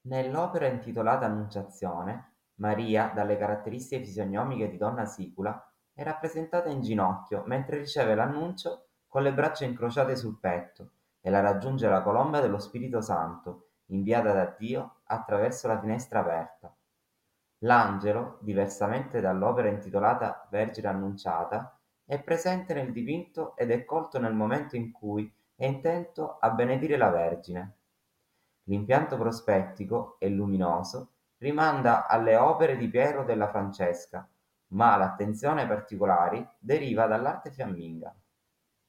Nell'opera intitolata Annunciazione, Maria, dalle caratteristiche fisionomiche di donna sicula, è rappresentata in ginocchio mentre riceve l'annuncio con le braccia incrociate sul petto e la raggiunge la colomba dello Spirito Santo, inviata da Dio attraverso la finestra aperta. L'angelo, diversamente dall'opera intitolata Vergine Annunciata, è presente nel dipinto ed è colto nel momento in cui è intento a benedire la Vergine. L'impianto prospettico è luminoso, rimanda alle opere di Piero della Francesca, ma l'attenzione particolare deriva dall'arte fiamminga.